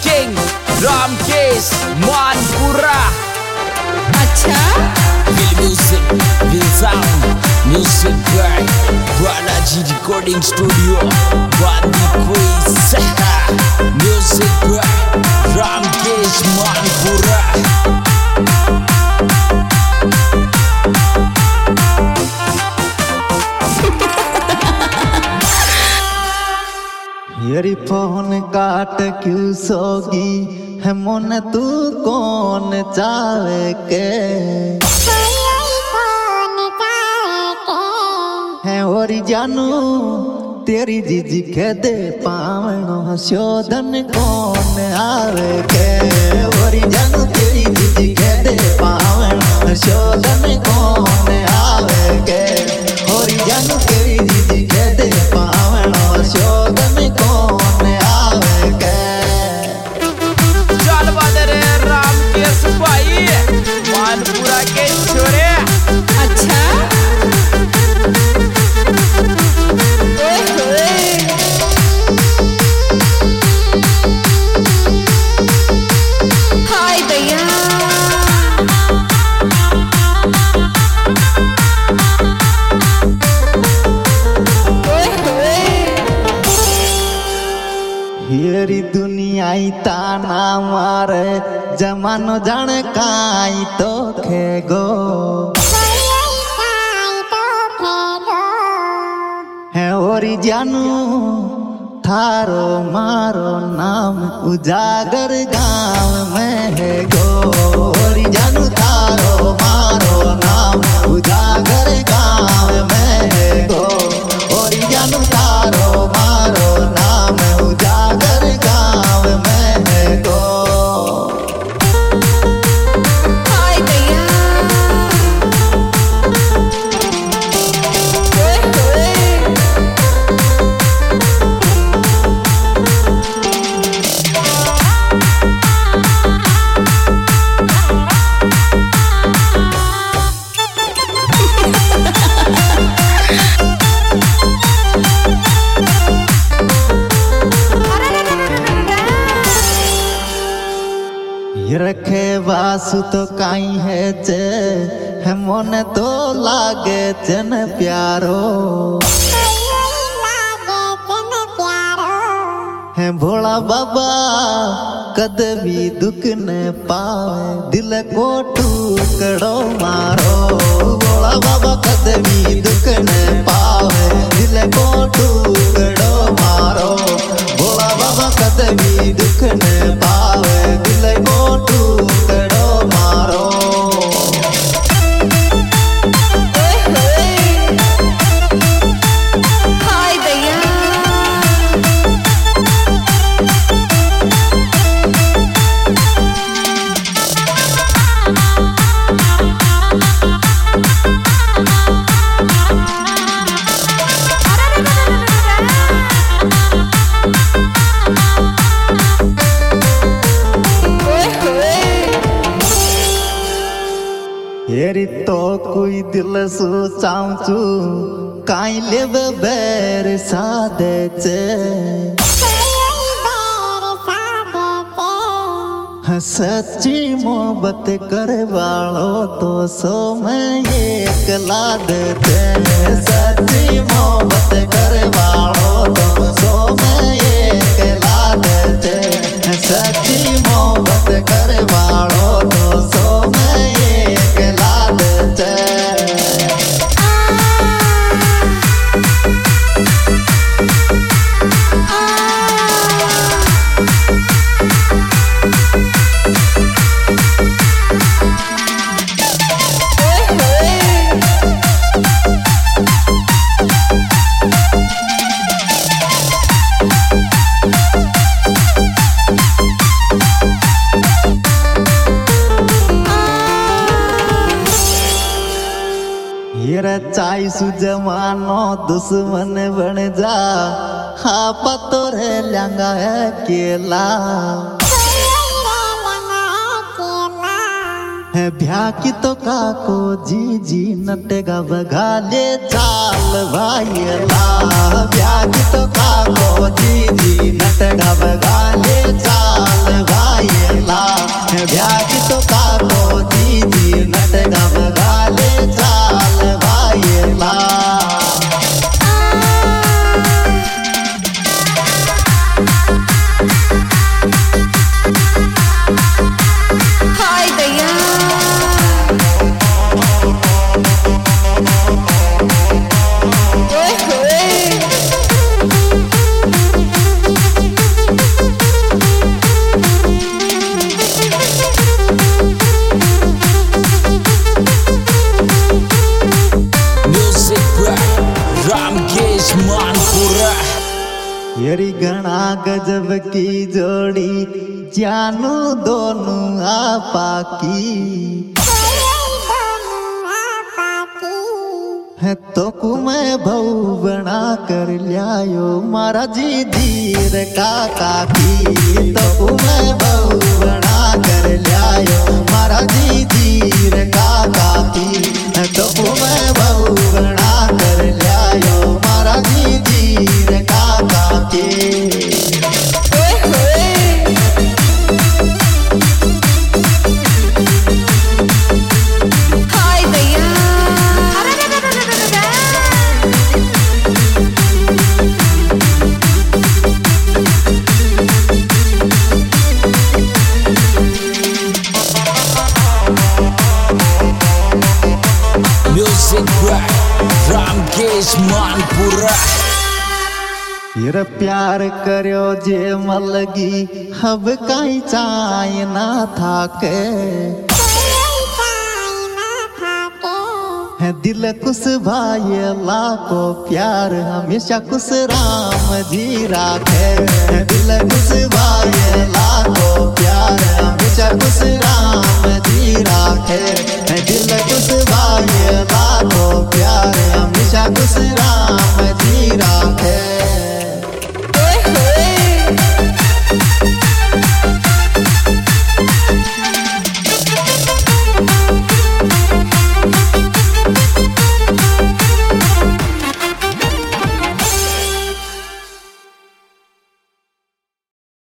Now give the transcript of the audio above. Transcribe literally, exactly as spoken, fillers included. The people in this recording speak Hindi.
किंग रामकेश मानपुरा। अच्छा Feel music, feel sound, music by Balaji Recording Studio, Bandi Quiz. Music by Ramkesh Manpura. यारी फोन काट क्यों सोगी है मन तू कौन चाहे के है और जानू तेरी जीजी के दे पावनो शोधन कौन आवे के और जानू तेरी जीजी के दे पावनो शोधन कौन आवे के और जानू तेरी जीजी के दे पावनो शोधन कौन आवे के। चल बदरे रामकेश भाई मानपुरा के छोरे। अच्छा हाय दैया हेरी दुनिया ताना मारे जमानो जान काई तो खेगो है और जानू थारो मारो नाम उजागर गांव में है गो और जानू थारो मारो नाम उजागर गांव में है गो और जानू थारो मारो नाम उजागर गांव में है गो। हाय दैया रखे वासु तो काई है चे है मन तो लागे चन प्यारो है भोला बाबा कद भी दुख न पावे दिल को टुकड़ो मारो भोला बाबा कद भी दुख न पावे दिल को टुकड़ो मारो भोला बाबा कद भी दुख न पावे दिल को टुकड़ो मारो। हाय दैया हेरी तो कोई दिल सोचाऊं चू काई लेव बैर सादे चे सच्ची मोहब्बत करे वालो तो सो मैं एक लाद चे सच्ची मोहब्बत करे वालो तो सो मैं एक लाद चे सच्ची मोहब्बत करे वालो तो सो मैं एक लाद चे। चाई सु जमानो दुश्मन बन जा हाँ पतो रे लंगा है केला है ब्याह की तो काको जी जी नटेगा बगा ले चाल भाईला ब्याह की तो काको जी जी नटेगा बगा ले चाल घना गजब की जोड़ी जानू दोनों आपा की है तो कु मैं भऊ बना कर लियायो मारा जी धीर काका की तो कु मैं भऊ बना कर लियायो मारा जी धीर काका की है तो कु मैं भऊ बना कर लियायो मारा जी धीर काका की Music Rack रामकेश मानपुरा। फिर प्यार करो जे मलगी अब कहीं चाय ना थाके है दिल कुछ भाई लाको प्यार हमेशा कुछ राम जी राखे है दिल कुछ भाई लाको प्यार हमेशा कुछ राम जी राखे है दिल कुछ भाई लाको प्यार हमेशा कुछ राम जी राखे।